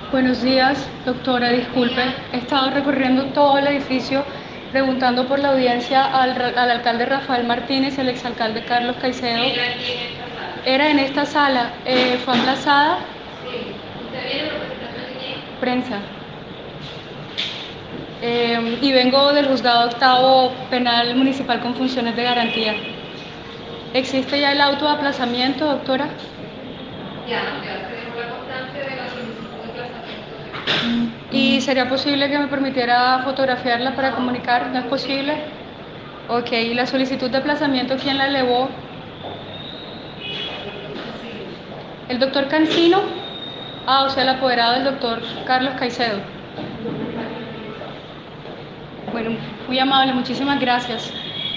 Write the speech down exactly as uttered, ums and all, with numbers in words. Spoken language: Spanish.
Buenos días, doctora, disculpe. He estado recorriendo todo el edificio preguntando por la audiencia al, al alcalde Rafael Martínez y al exalcalde Carlos Caicedo. Era aquí en esta sala. Era en esta sala. Eh, ¿Fue aplazada? Sí. ¿Usted viene por presentación de quién? Prensa. Eh, y vengo del juzgado octavo penal municipal con funciones de garantía. ¿Existe ya el auto de aplazamiento, doctora? Ya, ya se dejó la constancia de la solicitud de aplazamiento de... ¿Y sería posible que me permitiera fotografiarla para comunicar? ¿No es posible? Ok, ¿y la solicitud de aplazamiento quién la elevó? ¿El doctor Cancino? Ah, o sea, el apoderado del doctor Carlos Caicedo. Bueno, muy amable, muchísimas gracias.